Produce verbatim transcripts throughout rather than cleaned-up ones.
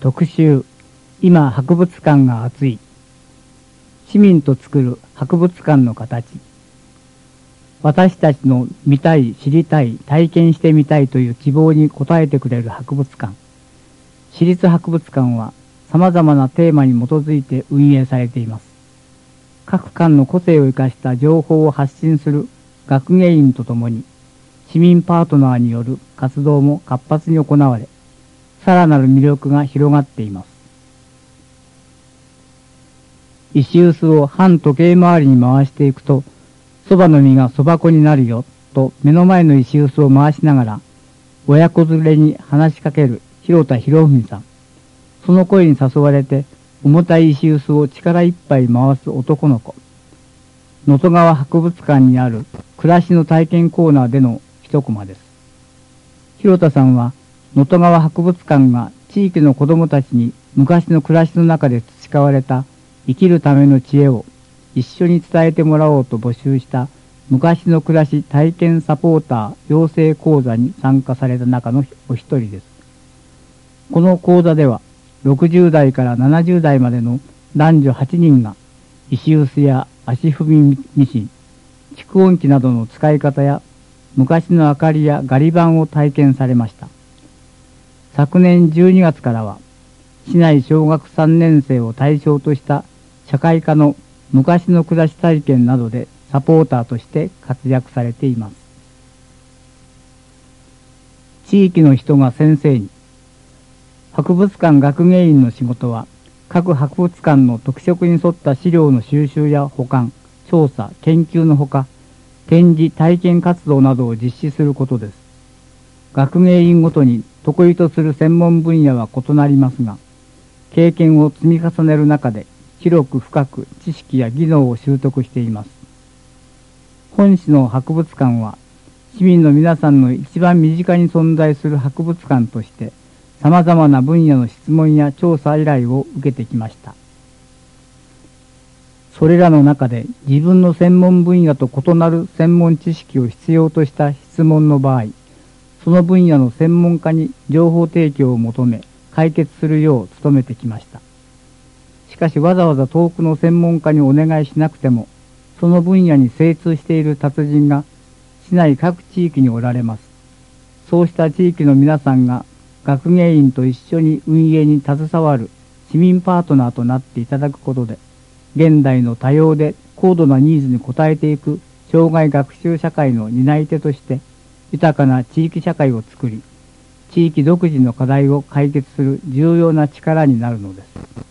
特集、今博物館が熱い。市民と作る博物館の形。私たちの見たい、知りたい、体験してみたいという希望に応えてくれる博物館。市立博物館は様々なテーマに基づいて運営されています。各館の個性を生かした情報を発信する学芸員とともに、市民パートナーによる活動も活発に行われ、さらなる魅力が広がっています。石臼を半時計回りに回していくと、そばの実がそば粉になるよ、と目の前の石臼を回しながら、親子連れに話しかける広田博文さん。その声に誘われて、重たい石臼を力いっぱい回す男の子。能登川博物館にある暮らしの体験コーナーでの一コマです。広田さんは、能登川博物館が地域の子どもたちに昔の暮らしの中で培われた生きるための知恵を一緒に伝えてもらおうと募集した昔の暮らし体験サポーター養成講座に参加された中のお一人です。この講座ではろくじゅう代からななじゅう代までの男女はちにんが石臼や足踏みミシン、蓄音機などの使い方や昔の明かりやガリ板を体験されました。昨年じゅうにがつからは市内小学さんねん生を対象とした社会科の昔の暮らし体験などでサポーターとして活躍されています。地域の人が先生に。博物館学芸員の仕事は各博物館の特色に沿った資料の収集や保管、調査、研究のほか、展示、体験活動などを実施することです。学芸員ごとに得意とする専門分野は異なりますが、経験を積み重ねる中で広く深く知識や技能を習得しています。本市の博物館は市民の皆さんの一番身近に存在する博物館として様々な分野の質問や調査依頼を受けてきました。それらの中で自分の専門分野と異なる専門知識を必要とした質問の場合、その分野の専門家に情報提供を求め解決するよう努めてきました。しかしわざわざ遠くの専門家にお願いしなくても、その分野に精通している達人が市内各地域におられます。そうした地域の皆さんが学芸員と一緒に運営に携わる市民パートナーとなっていただくことで、現代の多様で高度なニーズに応えていく障害学習社会の担い手として、豊かな地域社会を作り、地域独自の課題を解決する重要な力になるのです。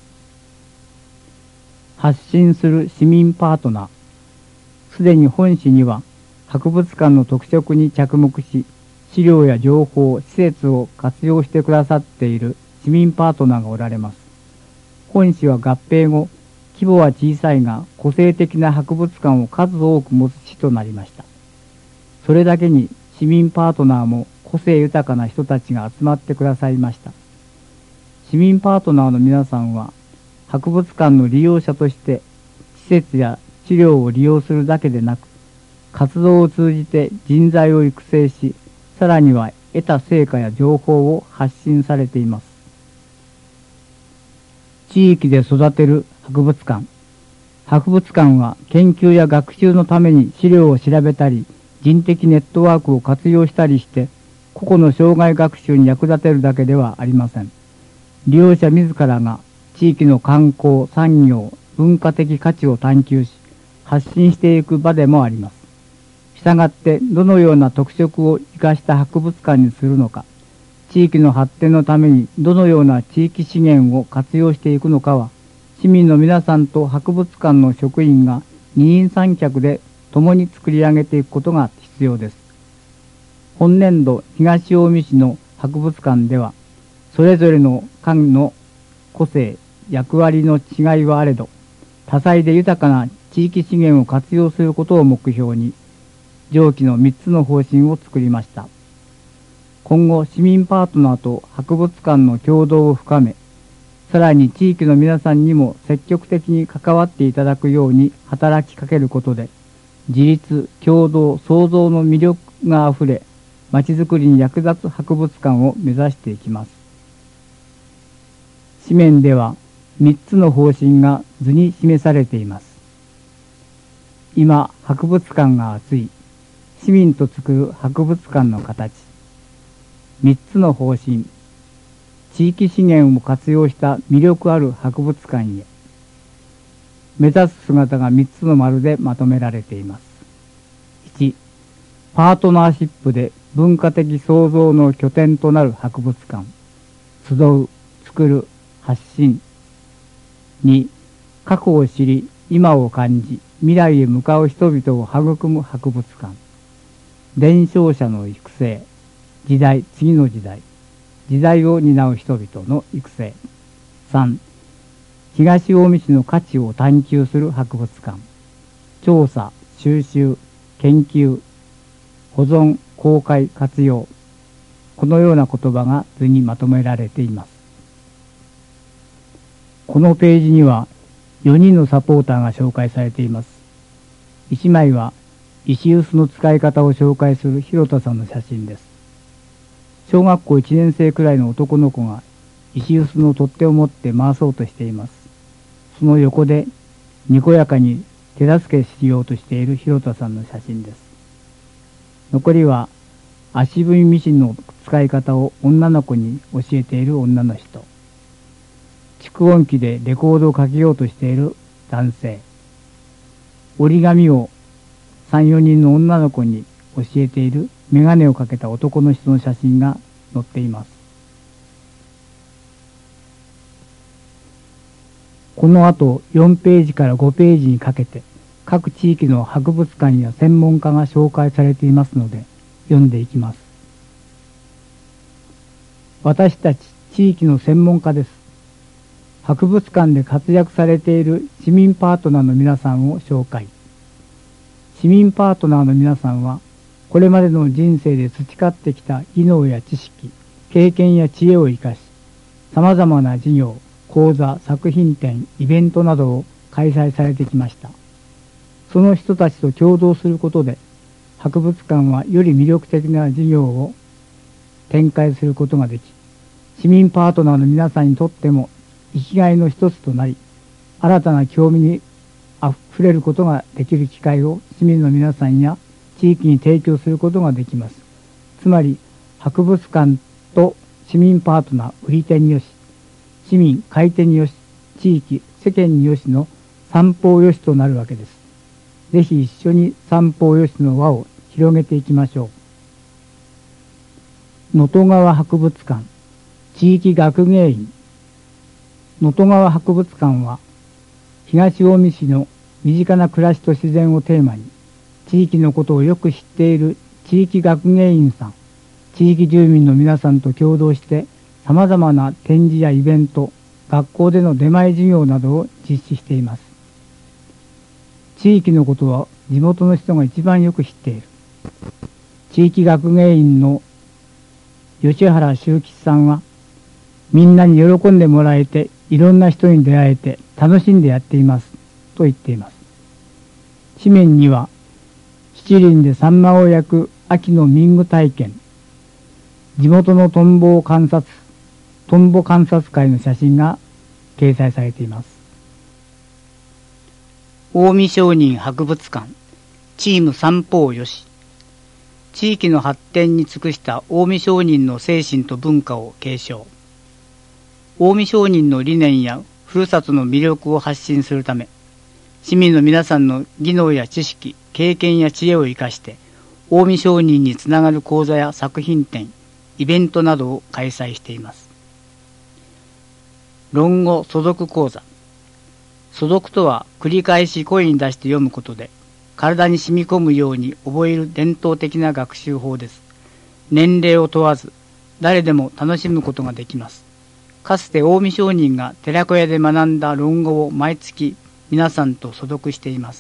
発信する市民パートナー。すでに本市には博物館の特色に着目し、資料や情報、施設を活用してくださっている市民パートナーがおられます。本市は合併後、規模は小さいが個性的な博物館を数多く持つ市となりました。それだけに市民パートナーも個性豊かな人たちが集まってくださいました。市民パートナーの皆さんは、博物館の利用者として施設や資料を利用するだけでなく、活動を通じて人材を育成し、さらには得た成果や情報を発信されています。地域で育てる博物館。博物館は研究や学習のために資料を調べたり、人的ネットワークを活用したりして、個々の障害学習に役立てるだけではありません。利用者自らが地域の観光、産業、文化的価値を探求し、発信していく場でもあります。したがって、どのような特色を生かした博物館にするのか、地域の発展のためにどのような地域資源を活用していくのかは、市民の皆さんと博物館の職員が二人三脚で共に作り上げていくことが必要です。本年度東近江市の博物館では、それぞれの館の個性、役割の違いはあれど、多彩で豊かな地域資源を活用することを目標に、上記のみっつの方針を作りました。今後、市民パートナーと博物館の協働を深め、さらに地域の皆さんにも積極的に関わっていただくように働きかけることで、自立、協働、創造の魅力があふれ、まちづくりに役立つ博物館を目指していきます。 紙面ではみっつの方針が図に示されています。今、博物館が熱い、市民と作る博物館の形。みっつの方針、地域資源を活用した魅力ある博物館へ。目指す姿がみっつの丸でまとめられています。いち、パートナーシップで文化的創造の拠点となる博物館。集う、作る、発信。に、過去を知り、今を感じ、未来へ向かう人々を育む博物館。伝承者の育成。時代、次の時代。時代を担う人々の育成。さん、東近江市の価値を探求する博物館。調査、収集、研究、保存、公開、活用。このような言葉が図にまとめられています。このページにはよにんのサポーターが紹介されています。いちまいは石臼の使い方を紹介する広田さんの写真です。小学校いちねん生くらいの男の子が石臼の取っ手を持って回そうとしています。その横でにこやかに手助けしようとしている広田さんの写真です。残りは足踏みミシンの使い方を女の子に教えている女の人。蓄音機でレコードをかけようとしている男性。折り紙をさん、よにんの女の子に教えている眼鏡をかけた男の人の写真が載っています。この後よんページからごページにかけて各地域の博物館や専門家が紹介されていますので読んでいきます。私たち地域の専門家です。博物館で活躍されている市民パートナーの皆さんを紹介。市民パートナーの皆さんはこれまでの人生で培ってきた技能や知識、経験や知恵を生かし、様々な事業、講座、作品展、イベントなどを開催されてきました。その人たちと共同することで、博物館はより魅力的な事業を展開することができ、市民パートナーの皆さんにとっても生きがいの一つとなり、新たな興味にあふれることができる機会を市民の皆さんや地域に提供することができます。つまり、博物館と市民パートナー、売り手によし、市民、買い手によし、地域、世間によしの三方よしとなるわけです。ぜひ一緒に三方よしの輪を広げていきましょう。能登川博物館、地域学芸員。能登川博物館は、東近江市の身近な暮らしと自然をテーマに、地域のことをよく知っている地域学芸員さん、地域住民の皆さんと共同して、様々な展示やイベント、学校での出前授業などを実施しています。地域のことは地元の人が一番よく知っている。地域学芸員の吉原修吉さんは、みんなに喜んでもらえて、いろんな人に出会えて楽しんでやっていますと言っています。紙面には七輪でサンマを焼く秋の民具体験、地元のトンボを観察、トンボ観察会の写真が掲載されています。近江商人博物館、チーム三方よし。地域の発展に尽くした近江商人の精神と文化を継承。近江商人の理念やふるさとの魅力を発信するため、市民の皆さんの技能や知識、経験や知恵を生かして、近江商人につながる講座や作品展、イベントなどを開催しています。論語素読講座。素読とは繰り返し声に出して読むことで、体に染み込むように覚える伝統的な学習法です。年齢を問わず、誰でも楽しむことができます。かつて近江商人が寺子屋で学んだ論語を毎月皆さんと素読しています。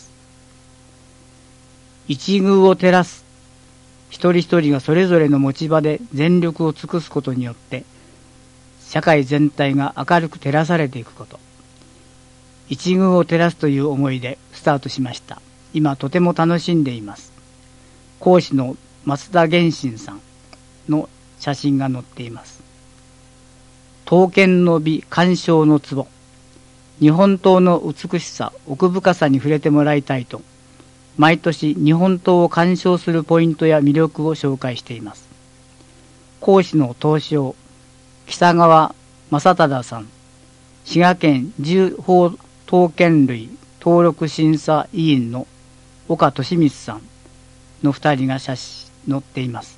一宮を照らす。一人一人がそれぞれの持ち場で全力を尽くすことによって、社会全体が明るく照らされていくこと。一宮を照らすという思いでスタートしました。今とても楽しんでいます。講師の松田源信さんの写真が載っています。 刀剣の美鑑賞の壺、日本刀の美しさ奥深さに触れてもらいたいと、毎年日本刀を鑑賞するポイントや魅力を紹介しています。講師の刀匠北川正忠さん、滋賀県重宝刀剣類登録審査委員の岡利光さんの二人が写真載っています。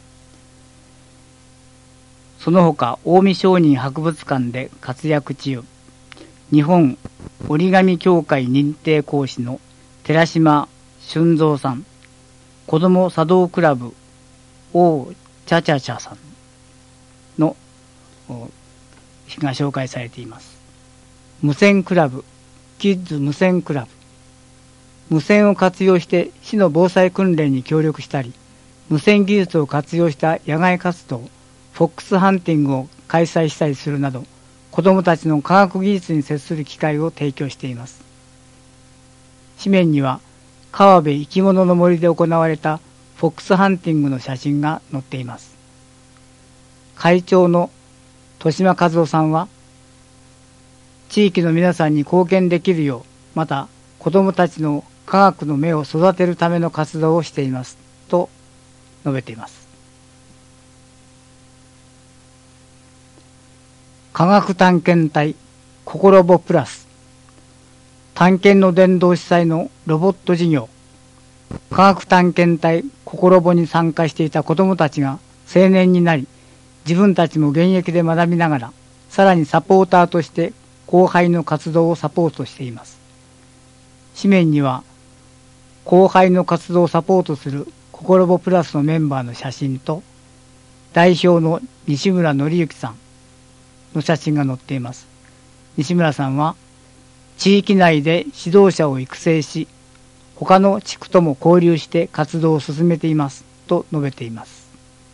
その他近江商人博物館で活躍中、日本折り紙協会認定講師の寺島俊三さん、子ども茶道クラブ王チャチャチャさんのが紹介されています。無線クラブキッズ無線クラブ、無線を活用して市の防災訓練に協力したり、無線技術を活用した野外活動フォックスハンティングを開催したりするなど、子どもたちの科学技術に接する機会を提供しています。紙面には川辺生き物の森で行われたフォックスハンティングの写真が載っています。会長の豊島和夫さんは、地域の皆さんに貢献できるよう、また子どもたちの科学の目を育てるための活動をしていますと述べています。科学探検隊ココロボプラス、探検の伝道主催のロボット事業、科学探検隊ココロボに参加していた子どもたちが青年になり、自分たちも現役で学びながら、さらにサポーターとして後輩の活動をサポートしています。紙面には後輩の活動をサポートするココロボプラスのメンバーの写真と、代表の西村紀之さんの写真が載っています。西村さんは地域内で指導者を育成し、他の地区とも交流して活動を進めていますと述べています。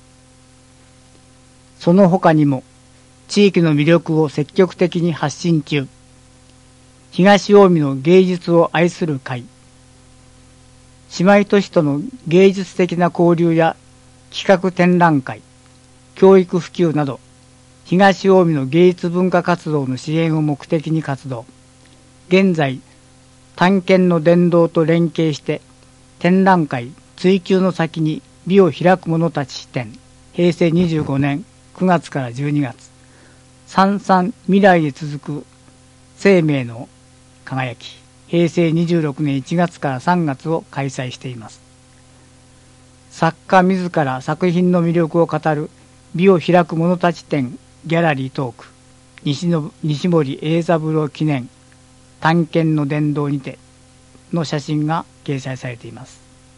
その他にも地域の魅力を積極的に発信中、東近江の芸術を愛する会、姉妹都市との芸術的な交流や企画展覧会、教育普及など、東近江の芸術文化活動の支援を目的に活動。現在、探検の伝道と連携して展覧会追求の先に美を開く者たち展、へいせいにじゅうごねんくがつからじゅうにがつ、さんさん未来へ続く生命の輝き、へいせいにじゅうろくねんいちがつからさんがつを開催しています。作家自ら作品の魅力を語る美を開く者たち展ギャラリートーク、西の西森英三郎記念探検の伝道にての写真が掲載されています。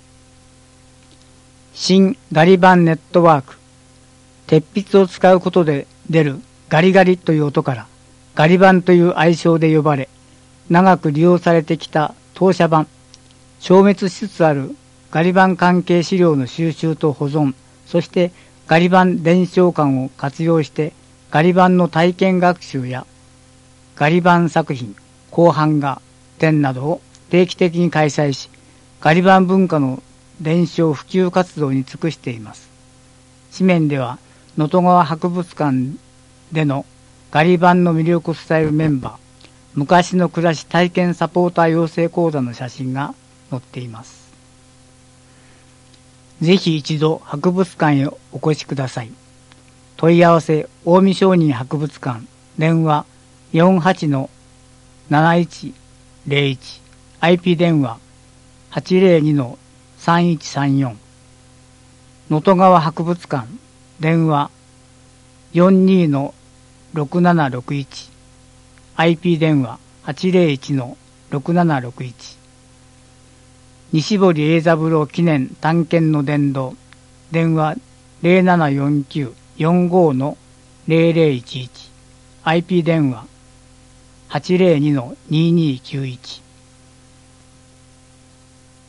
新ガリバンネットワーク、鉄筆を使うことで出るガリガリという音からガリバンという愛称で呼ばれ、長く利用されてきた当社版、消滅しつつあるガリバン関係資料の収集と保存、そしてガリバン伝承館を活用してガリバンの体験学習やガリバン作品、公版画展などを定期的に開催し、ガリバン文化の伝承普及活動に尽くしています。紙面では能登川博物館でのガリバンの魅力を伝えるメンバー、昔の暮らし体験サポーター養成講座の写真が載っています。ぜひ一度博物館へお越しください。問い合わせ近江商人博物館、電話 よんはちのなないちゼロいち、アイピー 電話 はちゼロにのさんいちさんよん、能登川博物館、電話 よんにのろくななろくいち、アイピー 電話 はちゼロいちのろくななろくいち、西堀英三郎記念探検の伝道、電話 ゼロななよんきゅうよんごのゼロゼロいちいち、アイピー 電話 はちゼロにのににきゅういち、